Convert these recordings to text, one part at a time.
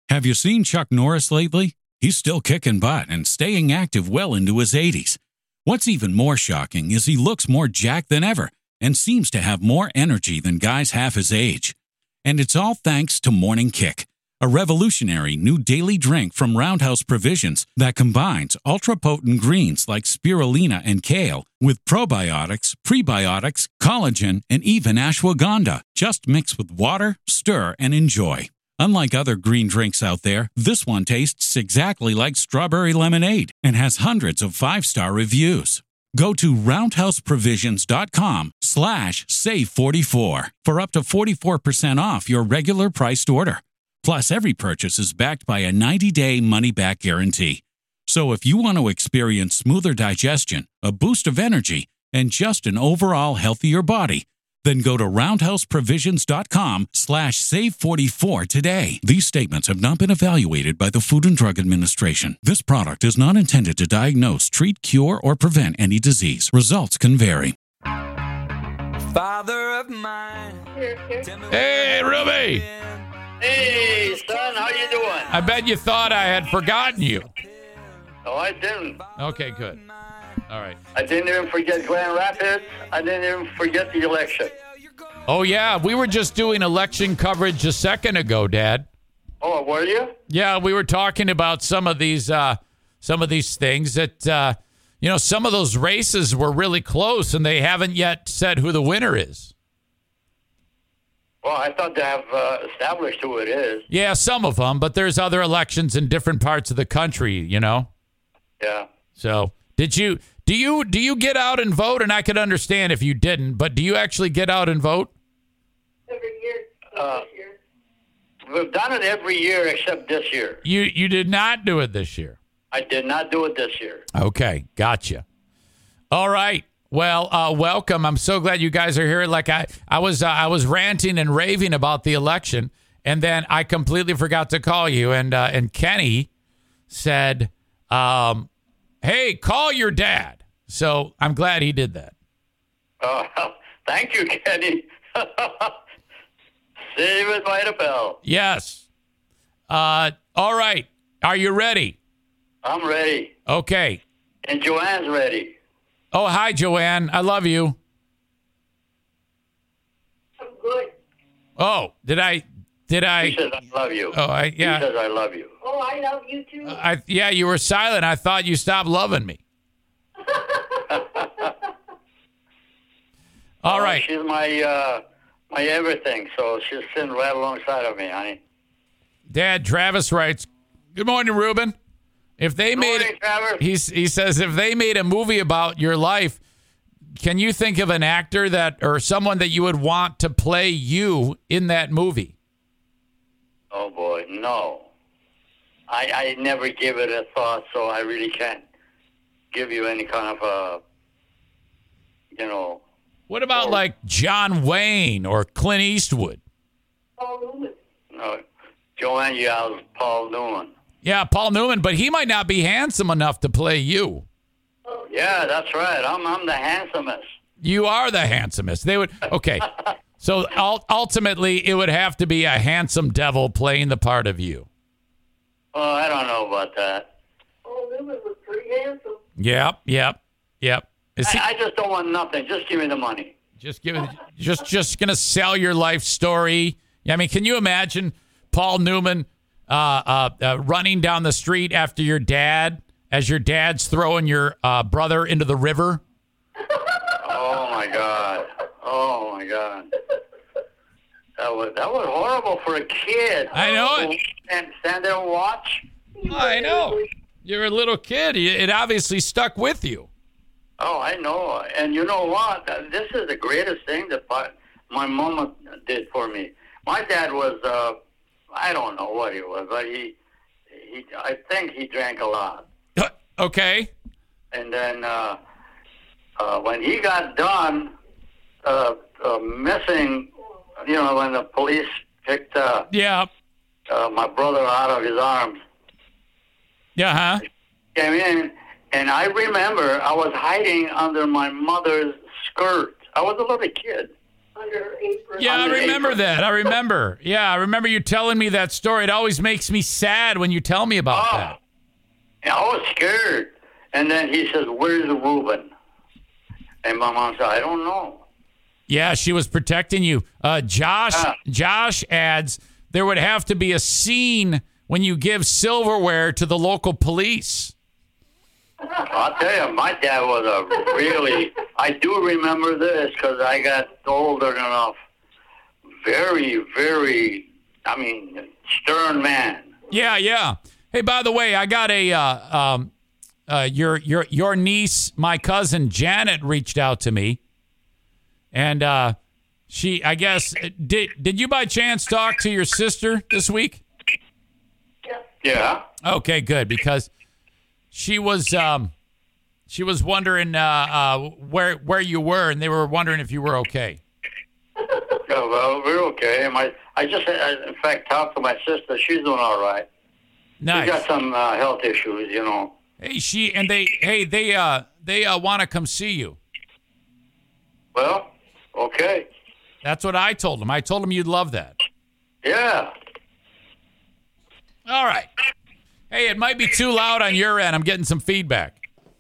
Have you seen Chuck Norris lately? He's still kicking butt and staying active well into his 80s. What's even more shocking is he looks more jacked than ever and seems to have more energy than guys half his age. And it's all thanks to Morning Kick, a revolutionary new daily drink from Roundhouse Provisions that combines ultra-potent greens like spirulina and kale with probiotics, prebiotics, collagen, and even ashwagandha. Just mix with water, stir, and enjoy. Unlike other green drinks out there, this one tastes exactly like strawberry lemonade and has hundreds of 5-star reviews. Go to roundhouseprovisions.com/save44 for up to 44% off your regular priced order. Plus, every purchase is backed by a 90-day money-back guarantee. So if you want to experience smoother digestion, a boost of energy, and just an overall healthier body, then go to roundhouseprovisions.com/save44 today. These statements have not been evaluated by the Food and Drug Administration. This product is not intended to diagnose, treat, cure, or prevent any disease. Results can vary. Father of mine. Hey, Ruby. Hey, son, how you doing? I bet you thought I had forgotten you. No, I didn't. Okay, good. All right. I didn't even forget Grand Rapids. I didn't even forget the election. Oh, yeah. We were just doing election coverage a second ago, Dad. Oh, were you? Yeah, we were talking about some of these things that, some of those races were really close, and they haven't yet said who the winner is. Well, I thought they have established who it is. Yeah, some of them, but there's other elections in different parts of the country, Yeah. So, do you get out and vote? And I could understand if you didn't, but do you actually get out and vote? Every year. We've done it every year except this year. You did not do it this year. I did not do it this year. Okay, gotcha. All right. Well, welcome. I'm so glad you guys are here. Like I was ranting and raving about the election, and then I completely forgot to call you. And Kenny said, "Hey, call your dad." So I'm glad he did that. Thank you, Kenny. Save it by the bell. Yes. All right. Are you ready? I'm ready. Okay. And Joanne's ready. Oh, hi, Joanne. I love you. I'm good. Oh, did I? He says I love you. Oh, yeah. He says I love you. Oh, I love you too. Yeah, you were silent. I thought you stopped loving me. All right. She's my everything, so she's sitting right alongside of me, honey. Dad, Travis writes, "Good morning, Ruben. If they he says if they made a movie about your life, can you think of an actor or someone that you would want to play you in that movie?" Oh boy, no. I never give it a thought, so I really can't give you any kind of What about like John Wayne or Clint Eastwood? Paul Newman. No, Joanne yells Paul Newman. Yeah, Paul Newman, but he might not be handsome enough to play you. Yeah, that's right. I'm the handsomest. You are the handsomest. They would okay. So ultimately, it would have to be a handsome devil playing the part of you. Oh, I don't know about that. Paul Newman was pretty handsome. Yep. I just don't want nothing. Just give me the money. Just gonna sell your life story. I mean, can you imagine Paul Newman running down the street after your dad as your dad's throwing your brother into the river? Oh my God! That was horrible for a kid. I know it. And stand there and watch. I know. You're a little kid. It obviously stuck with you. Oh, I know. And you know what? This is the greatest thing that my mama did for me. My dad was, I don't know what he was, but I think he drank a lot. Okay. And then when he got done missing, when the police picked my brother out of his arms. Yeah, huh? Came in, and I remember I was hiding under my mother's skirt. I was a little kid. under her apron. Yeah, I Under remember apron. that. I remember. Yeah, I remember you telling me that story. It always makes me sad when you tell me about Oh. that. And I was scared. And then he says, "Where's Reuben?" And my mom said, "I don't know." Yeah, she was protecting you. Josh adds there would have to be a scene when you give silverware to the local police. I'll tell you, my dad was a really, I do remember this because I got older enough. Very, very, stern man. Yeah, yeah. Hey, by the way, I got your niece, my cousin Janet, reached out to me, and she, I guess, did you by chance talk to your sister this week? Yeah. Okay, good, because she was wondering where you were, and they were wondering if you were okay. Yeah, well, we're okay. I just, in fact, talked to my sister. She's doing all right. Nice. She's got some health issues, you know. Hey, they want to come see you. Well, okay. That's what I told them. I told them you'd love that. Yeah. All right. Hey, it might be too loud on your end. I'm getting some feedback.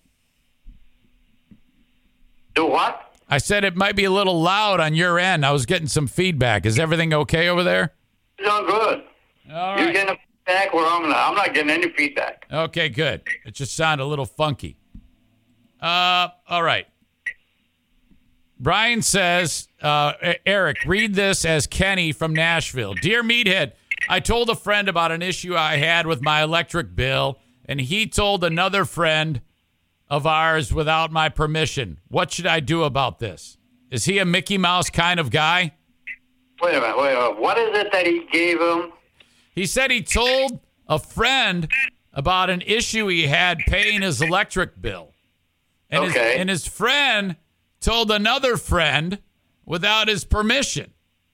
Do what? I said it might be a little loud on your end. I was getting some feedback. Is everything okay over there? Doing good. All You're right. getting feedback where I'm not getting any feedback. Okay, good. It just sounded a little funky. All right. Brian says, Eric, read this as Kenny from Nashville. Dear Meathead, I told a friend about an issue I had with my electric bill, and he told another friend of ours without my permission. What should I do about this? Is he a Mickey Mouse kind of guy? Wait a minute. What is it that he gave him? He said he told a friend about an issue he had paying his electric bill. And Okay. his friend told another friend without his permission.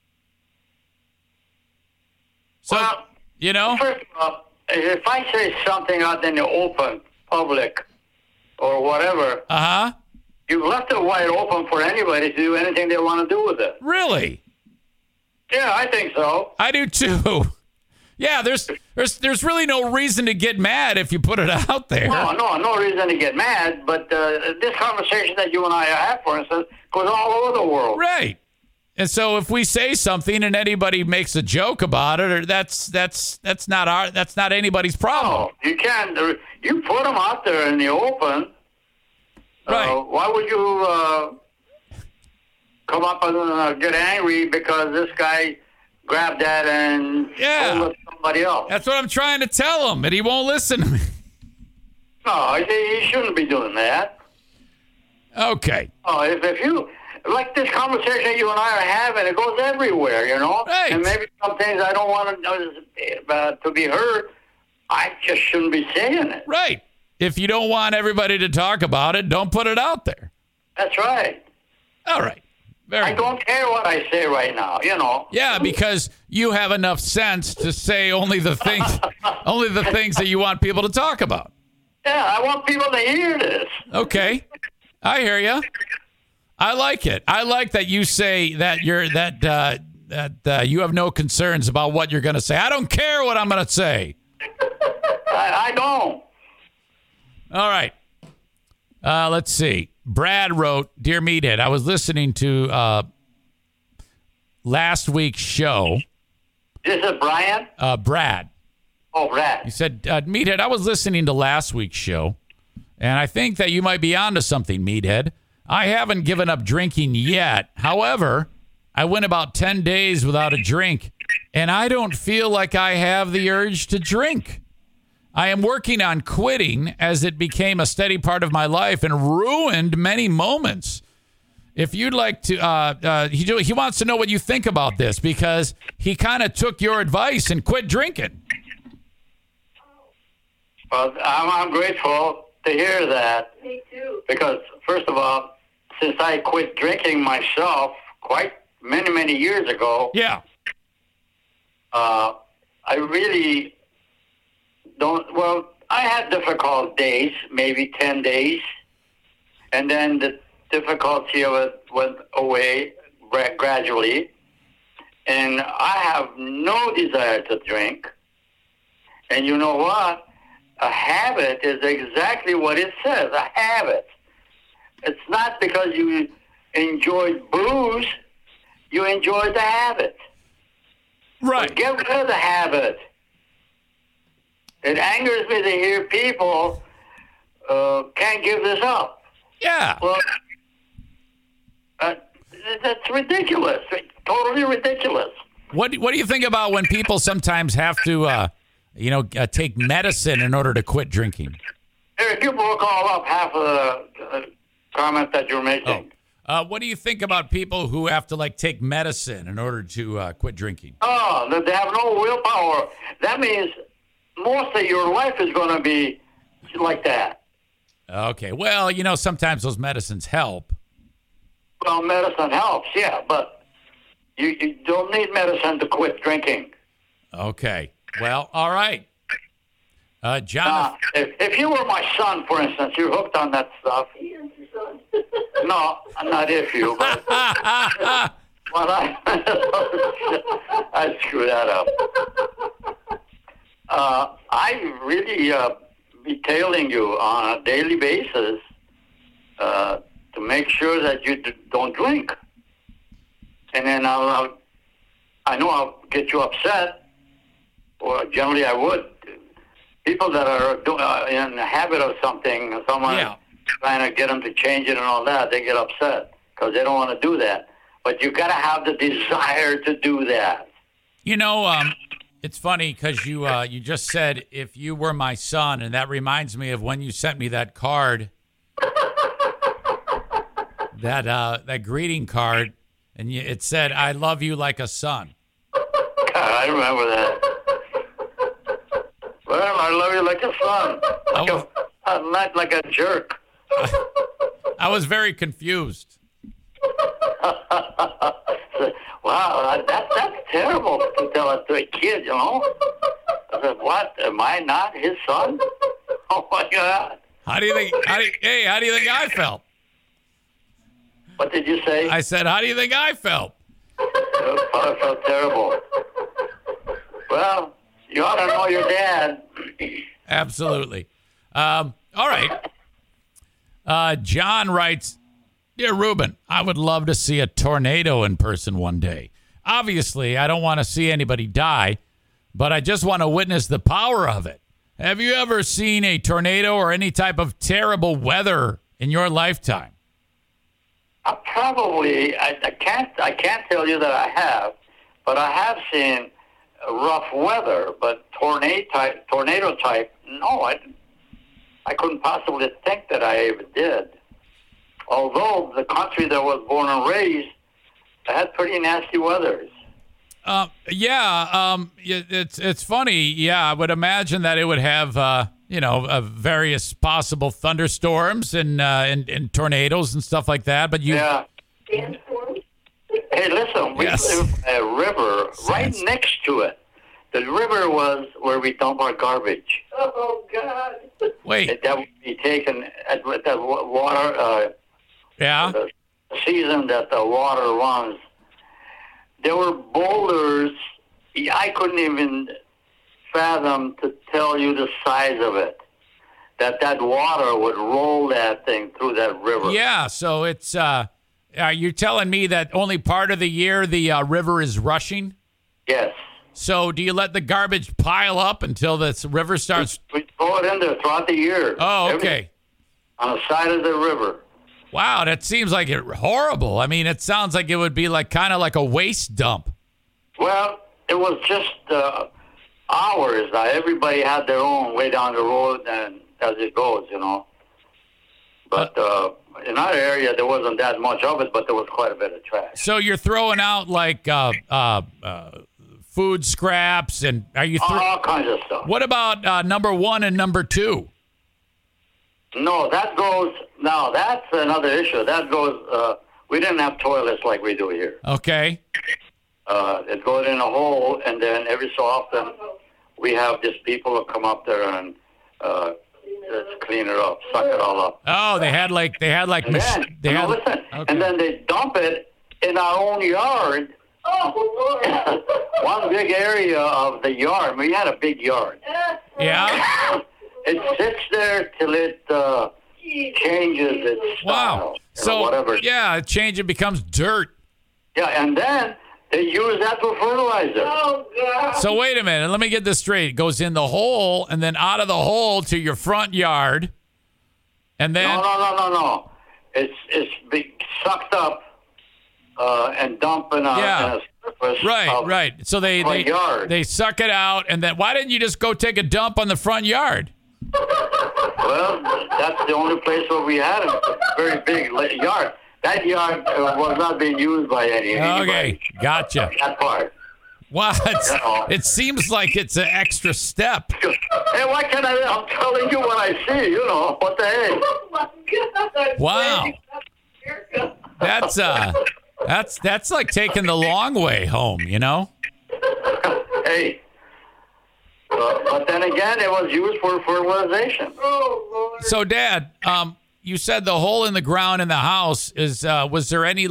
So, Well, you know? First of all, if I say something out in the open, public, or whatever, Uh-huh. you've left it wide open for anybody to do anything they want to do with it. Really? Yeah, I think so. I do too. Yeah, there's really no reason to get mad if you put it out there. No reason to get mad, but this conversation that you and I have, for instance, goes all over the world. Right. And so if we say something and anybody makes a joke about it, or that's not anybody's problem. No, you can't. You put them out there in the open. Right. Why would you come up and get angry because this guy grabbed that and Yeah. told it to somebody else? That's what I'm trying to tell him, and he won't listen to me. No, he shouldn't be doing that. Okay. Oh, if you like this conversation you and I are having, it goes everywhere, you know. Right. And maybe some things I don't want to be heard. I just shouldn't be saying it. Right. If you don't want everybody to talk about it, don't put it out there. That's right. All right. Very I good. don't care what I say right now, you know. Yeah, because you have enough sense to say only the things that you want people to talk about. Yeah, I want people to hear this. Okay. I hear you. I like it. I like that you say that you have no concerns about what you're going to say. I don't care what I'm going to say. I don't. All right. Let's see. Brad wrote, Dear Meathead, I was listening to last week's show. This is Brian? Brad. Oh, Brad. He said, Meathead, I was listening to last week's show, and I think that you might be onto something, Meathead. I haven't given up drinking yet. However, I went about 10 days without a drink, and I don't feel like I have the urge to drink. I am working on quitting as it became a steady part of my life and ruined many moments. If you'd like to, he wants to know what you think about this because he kind of took your advice and quit drinking. Well, I'm grateful to hear that Me too. because, first of all, since I quit drinking myself quite many, many years ago, Yeah. I really don't. Well, I had difficult days, maybe 10 days, and then the difficulty of it went away gradually, and I have no desire to drink. And you know what? A habit is exactly what it says, a habit. It's not because you enjoy booze, you enjoy the habit. Right. But get rid of the habit. It angers me to hear people can't give this up. Yeah. Well, that's ridiculous. Totally ridiculous. What do you think about when people sometimes have to, take medicine in order to quit drinking? If you broke all up half of the comment that you're making. What do you think about people who have to take medicine in order to quit drinking? Oh, that they have no willpower. That means most of your life is going to be like that. Okay. Well, sometimes those medicines help. Well, medicine helps, yeah, but you don't need medicine to quit drinking. Okay. Well, all right. John. If you were my son, for instance, you're hooked on that stuff. He is your son. No, not if you, but well, I screw that up. I really be tailing you on a daily basis to make sure that you don't drink. And then I know I'll get you upset, or generally I would. People that are in the habit of something, someone trying to get them to change it and all that, they get upset because they don't want to do that. But you got to have the desire to do that. It's funny because you just said if you were my son, and that reminds me of when you sent me that card, that greeting card, and it said "I love you like a son." God, I remember that. Well, I love you like a son, not like a jerk. I was very confused. Wow, that's terrible to tell it to a kid, I said, what? Am I not his son? Oh my God! How do you think I felt? What did you say? I said, how do you think I felt? I felt terrible. Well, you ought to know your dad. Absolutely. All right. John writes, "Dear Ruben, I would love to see a tornado in person one day. Obviously, I don't want to see anybody die, but I just want to witness the power of it. Have you ever seen a tornado or any type of terrible weather in your lifetime?" Probably, I can't tell you that I have, but I have seen rough weather. But tornado type, no, I couldn't possibly think that I ever did. Although the country that I was born and raised had pretty nasty weathers. It's funny. Yeah, I would imagine that it would have various possible thunderstorms and tornadoes and stuff like that. But Sandstorm. Hey, listen, we live a river right next to it. The river was where we dump our garbage. Oh God. Wait. That would be taken at the water. The season that the water runs. There were boulders. I couldn't even fathom to tell you the size of it. That water would roll that thing through that river. Yeah, so it's you're telling me that only part of the year the river is rushing? Yes. So do you let the garbage pile up until this river starts? We throw it in there throughout the year. Oh, okay. On the side of the river. Wow, that seems like horrible. I mean, it sounds like it would be kind of like a waste dump. Well, it was just hours. Everybody had their own way down the road, and as it goes, But in our area, there wasn't that much of it, but there was quite a bit of trash. So you're throwing out food scraps, and are you all kinds of stuff? What about number 1 and number 2? No, that goes. Now that's another issue. That goes. We didn't have toilets like we do here. Okay. It goes in a hole, and then every so often we have just people who come up there and just clean it up, suck it all up. Oh, they had listen, and then they dump it in our own yard. Oh, Lord. One big area of the yard. We had a big yard. Yeah. It sits there till it changes its Wow. style. So whatever. yeah, it changes. It becomes dirt. Yeah, and then they use that for fertilizer. Oh, God. So wait a minute. Let me get this straight. It goes in the hole and then out of the hole to your front yard, and then No. It's being sucked up and dumped in a surface. right. So front yard. they suck it out, and then why didn't you just go take a dump on the front yard? Well, that's the only place where we had a very big yard. That yard was not being used by anybody. Okay, gotcha. That part. Wow, know. it seems like it's an extra step. Hey, why can't I'm telling you what I see, what the heck? Oh, my God. Wow. That's like taking the long way home, Hey. But then again, it was used for fertilization. Oh, Lord. So, Dad, you said the hole in the ground in the house is. Was there any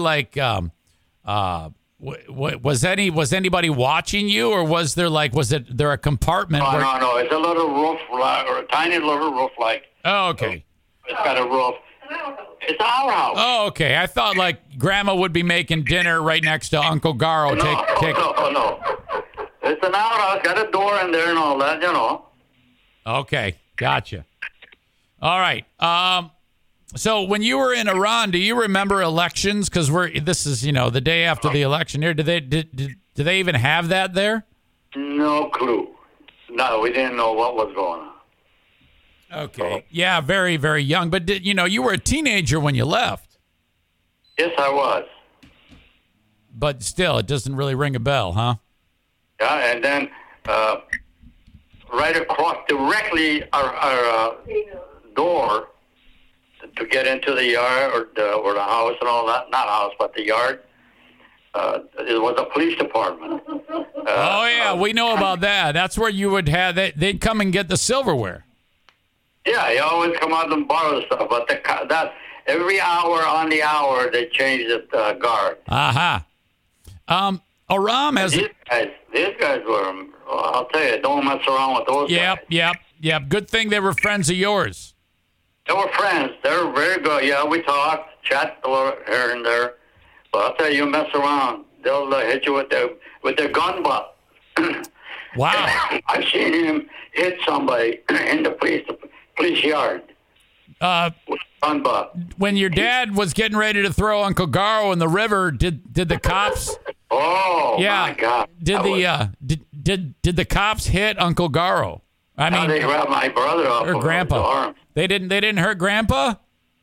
was anybody watching you, or was there there a compartment? No. It's a little roof, or a tiny little roof, like. Oh, okay. It's got a roof. It's our house. Oh, okay. I thought Grandma would be making dinner right next to Uncle Garo. No. It's an outhouse, got a door in there and all that, Okay, gotcha. All right. So when you were in Iran, do you remember elections? Because this is the day after the election here. Do they even have that there? No clue. No, we didn't know what was going on. Okay. Yeah, very, very young. But you were a teenager when you left. Yes, I was. But still, it doesn't really ring a bell, huh? Yeah, and then right across directly our door to get into the yard or the house and all that. Not house, but the yard. It was a police department. Oh, yeah, we know about that. That's where you would have they'd come and get the silverware. Yeah, you always come out and borrow the stuff, but that every hour on the hour they change the guard. Aha. Aram has. These guys were. I'll tell you, don't mess around with those guys. Yep. Good thing they were friends of yours. They were friends. They were very good. Yeah, we talked, chat here and there. But I'll tell you, mess around, they'll hit you with their gun butt. Wow. I've seen him hit somebody in the police yard. Gun butt. When your dad was getting ready to throw Uncle Garo in the river, did the cops? Oh, yeah. My God. Did the cops hit Uncle Garo? I mean, they grabbed my brother off or of Grandpa. the arm. They didn't hurt Grandpa?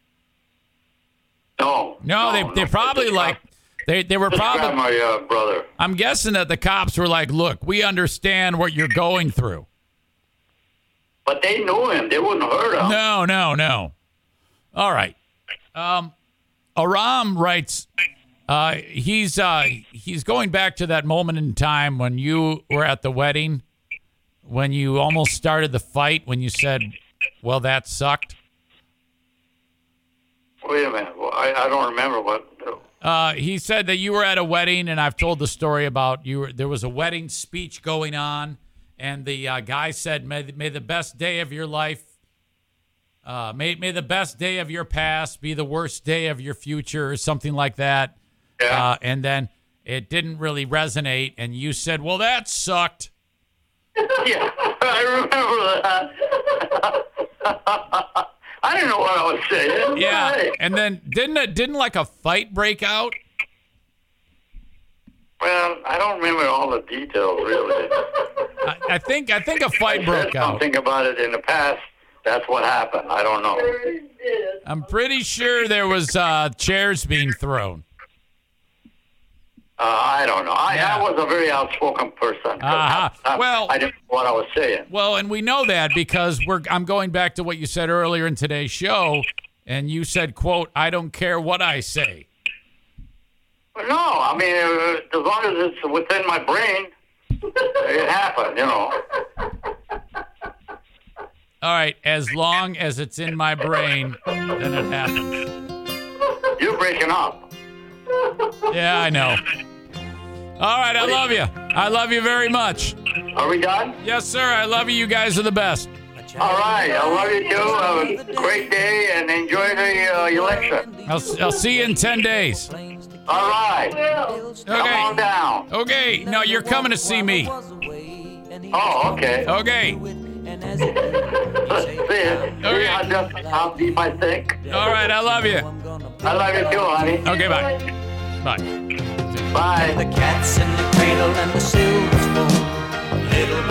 No, they probably they were probably grabbed my brother. I'm guessing that the cops were like, "Look, we understand what you're going through." But they knew him. They wouldn't hurt him. No. All right. Aram writes, he's going back to that moment in time when you were at the wedding, when you almost started the fight, when you said, "Well, that sucked." Wait a minute. Well, I don't remember what. He said that you were at a wedding, and I've told the story about there was a wedding speech going on, and the guy said, may the best day of your life, may the best day of your past be the worst day of your future," or something like that. Yeah. And then it didn't really resonate, and you said, "Well, that sucked." Yeah, I remember that. I didn't know what I was saying. Yeah, Hey. and then didn't like a fight break out? Well, I don't remember all the details really. I think a fight broke out. Something about it in the past. That's what happened. I don't know. I'm pretty sure there was chairs being thrown. I don't know. Yeah. I was a very outspoken person. Well, I didn't know what I was saying. Well, and we know that because I'm going back to what you said earlier in today's show, and you said, quote, "I don't care what I say." No, I mean, as long as it's within my brain, it happened, All right, as long as it's in my brain, then it happens. You're breaking up. Yeah, I know. All right, I love you. I love you very much. Are we done? Yes, sir. I love you. You guys are the best. All right. I love you too. Have a great day and enjoy the election. I'll see you in 10 days. All right. Come Okay. on down. Okay. No, you're coming to see me. Oh, okay. Okay. See, I'll be my think. All right. I love you. I love you too, honey. Okay. Bye. Bye. Bye. The cat's in the cradle and the silver spoon. Little